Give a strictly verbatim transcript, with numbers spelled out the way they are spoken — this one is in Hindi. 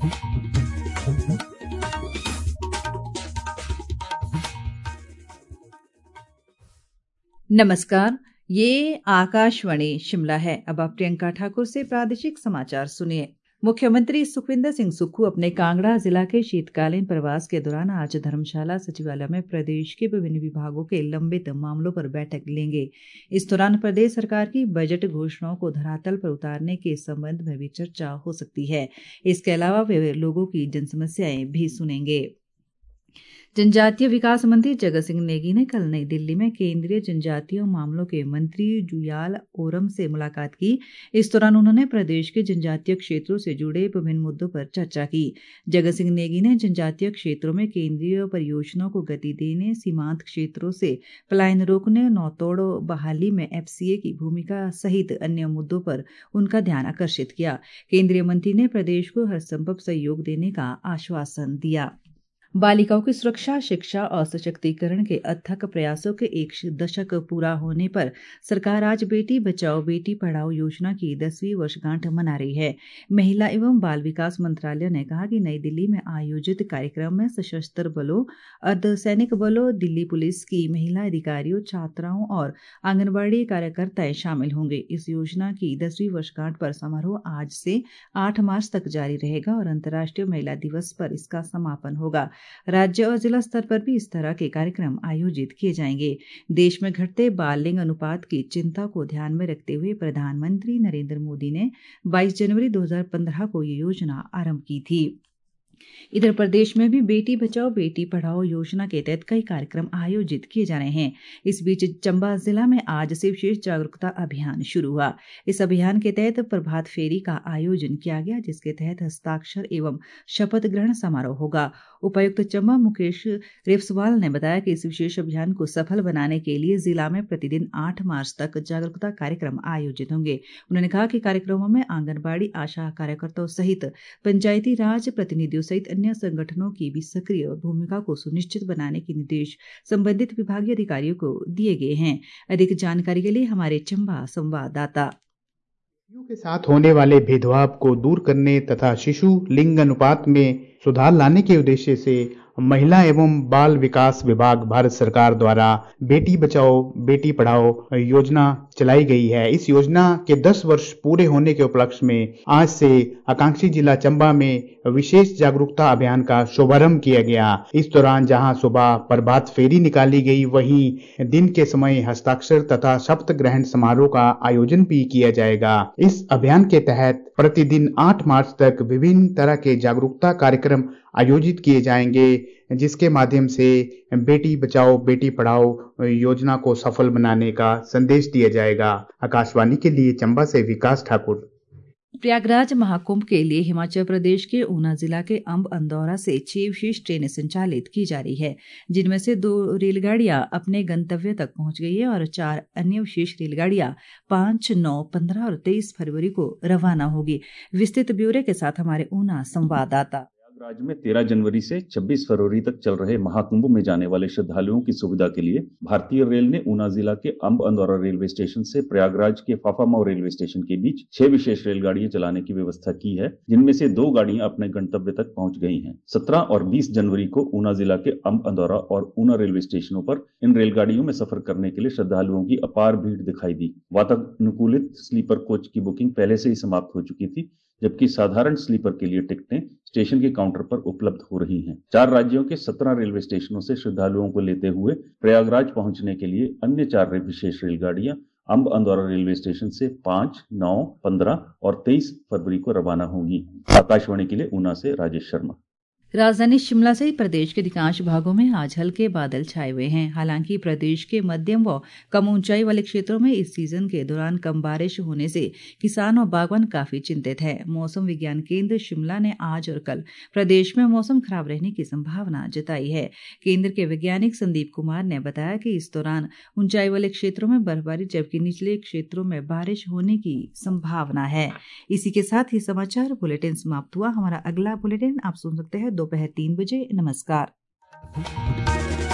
नमस्कार, ये आकाशवाणी शिमला है। अब आप प्रियंका ठाकुर से प्रादेशिक समाचार सुनिए। मुख्यमंत्री सुखविंदर सिंह सुक्खू अपने कांगड़ा जिला के शीतकालीन प्रवास के दौरान आज धर्मशाला सचिवालय में प्रदेश के विभिन्न विभागों के लंबित मामलों पर बैठक लेंगे। इस दौरान प्रदेश सरकार की बजट घोषणाओं को धरातल पर उतारने के संबंध में भी चर्चा हो सकती है। इसके अलावा वे लोगों की जनसमस्याएं भी सुनेंगे। जनजातीय विकास मंत्री जगत सिंह नेगी ने कल नई दिल्ली में केंद्रीय जनजातीय मामलों के मंत्री जुयाल ओरम से मुलाकात की। इस दौरान उन्होंने प्रदेश के जनजातीय क्षेत्रों से जुड़े विभिन्न मुद्दों पर चर्चा की। जगत सिंह नेगी ने जनजातीय क्षेत्रों में केंद्रीय परियोजनाओं को गति देने, सीमांत क्षेत्रों से पलायन रोकने, नौतोड़ बहाली में एफसीए की भूमिका सहित अन्य मुद्दों पर उनका ध्यान आकर्षित किया। केंद्रीय मंत्री ने प्रदेश को हर संभव सहयोग देने का आश्वासन दिया। बालिकाओं की सुरक्षा, शिक्षा और सशक्तिकरण के अथक प्रयासों के एक दशक पूरा होने पर सरकार आज बेटी बचाओ बेटी पढ़ाओ योजना की दसवीं वर्षगांठ मना रही है। महिला एवं बाल विकास मंत्रालय ने कहा कि नई दिल्ली में आयोजित कार्यक्रम में सशस्त्र बलों, अर्धसैनिक बलों, दिल्ली पुलिस की महिला अधिकारियों, छात्राओं और आंगनबाड़ी कार्यकर्ताएं शामिल होंगे। इस योजना की दसवीं वर्षगांठ पर समारोह आज से आठ मार्च तक जारी रहेगा और अंतर्राष्ट्रीय महिला दिवस पर इसका समापन होगा। राज्य और जिला स्तर पर भी इस तरह के कार्यक्रम आयोजित किए जाएंगे। देश में घटते बाल लिंग अनुपात की चिंता को ध्यान में रखते हुए प्रधानमंत्री नरेंद्र मोदी ने बाईस जनवरी दो हज़ार पंद्रह को ये योजना आरंभ की थी। इधर प्रदेश में भी बेटी बचाओ बेटी पढ़ाओ योजना के तहत कई कार्यक्रम आयोजित किए जा रहे हैं। इस बीच चंबा जिला में आज से विशेष जागरूकता अभियान शुरू हुआ। इस अभियान के तहत प्रभात फेरी का आयोजन किया गया, जिसके तहत हस्ताक्षर एवं शपथ ग्रहण समारोह होगा। उपायुक्त चंबा मुकेश रेपसवाल ने बताया कि इस विशेष अभियान को सफल बनाने के लिए जिला में प्रतिदिन आठ मार्च तक जागरूकता कार्यक्रम आयोजित होंगे। उन्होंने कहा कि कार्यक्रमों में आंगनबाड़ी आशा कार्यकर्ताओं सहित पंचायती राज प्रतिनिधियों सहित अन्य संगठनों की भी सक्रिय भूमिका को सुनिश्चित बनाने के निर्देश संबंधित विभागीय अधिकारियों को दिए गए हैं। अधिक जानकारी के लिए हमारे चंबा संवाददाता। शिशु के साथ होने वाले भेदभाव को दूर करने तथा शिशु लिंग अनुपात में सुधार लाने के उद्देश्य से महिला एवं बाल विकास विभाग भारत सरकार द्वारा बेटी बचाओ बेटी पढ़ाओ योजना चलाई गई है। इस योजना के दस वर्ष पूरे होने के उपलक्ष्य में आज से आकांक्षी जिला चंबा में विशेष जागरूकता अभियान का शुभारंभ किया गया। इस दौरान जहां सुबह प्रभात फेरी निकाली गई, वहीं दिन के समय हस्ताक्षर तथा शपथ ग्रहण समारोह का आयोजन भी किया जाएगा। इस अभियान के तहत प्रतिदिन आठ मार्च तक विभिन्न तरह के जागरूकता कार्यक्रम आयोजित किए जाएंगे, जिसके माध्यम से बेटी बचाओ बेटी पढ़ाओ योजना को सफल बनाने का संदेश दिया जाएगा। आकाशवाणी के लिए चंबा से विकास ठाकुर। प्रयागराज महाकुंभ के लिए हिमाचल प्रदेश के ऊना जिला के अंब अंदौरा से छह विशेष ट्रेनें संचालित की जा रही है, जिनमें से दो रेलगाड़ियां अपने गंतव्य तक पहुंच गई है और चार अन्य विशेष रेलगाड़ियां पाँच, नौ, पंद्रह और तेईस फरवरी को रवाना होगी। विस्तृत ब्यौरे के साथ हमारे ऊना संवाददाता। प्रयागराज में तेरह जनवरी से छब्बीस फरवरी तक चल रहे महाकुंभ में जाने वाले श्रद्धालुओं की सुविधा के लिए भारतीय रेल ने ऊना जिला के अंब अंदौरा रेलवे स्टेशन से प्रयागराज के फाफामाऊ रेलवे स्टेशन के बीच छह विशेष रेलगाड़ियां चलाने की व्यवस्था की है, जिनमें से दो गाड़ियां अपने गंतव्य तक पहुंच गई हैं। सत्रह और बीस जनवरी को ऊना जिला के अंब अंदौरा और ऊना रेलवे स्टेशनों पर इन रेलगाड़ियों में सफर करने के लिए श्रद्धालुओं की अपार भीड़ दिखाई दी। वातानुकूलित स्लीपर कोच की बुकिंग पहले से ही समाप्त हो चुकी थी, जबकि साधारण स्लीपर के लिए टिकटें स्टेशन के काउंटर पर उपलब्ध हो रही हैं। चार राज्यों के सत्रह रेलवे स्टेशनों से श्रद्धालुओं को लेते हुए प्रयागराज पहुंचने के लिए अन्य चार विशेष रेलगाड़ियां अंब अंदौरा रेलवे स्टेशन से पाँच, नौ, पंद्रह और तेईस फरवरी को रवाना होंगी। आकाशवाणी के लिए ऊना से राजेश शर्मा। राजधानी शिमला सहित प्रदेश के अधिकांश भागों में आज हल्के बादल छाए हुए हैं। हालांकि प्रदेश के मध्यम व कम ऊंचाई वाले क्षेत्रों में इस सीजन के दौरान कम बारिश होने से किसान और बागवान काफी चिंतित है। मौसम विज्ञान केंद्र शिमला ने आज और कल प्रदेश में मौसम खराब रहने की संभावना जताई है। केंद्र के वैज्ञानिक संदीप कुमार ने बताया कि इस दौरान ऊंचाई वाले क्षेत्रों में बर्फबारी जबकि निचले क्षेत्रों में बारिश होने की संभावना है। इसी के साथ ही समाचार बुलेटिन समाप्त हुआ। हमारा अगला बुलेटिन आप सुन सकते हैं दोपहर तीन बजे। नमस्कार।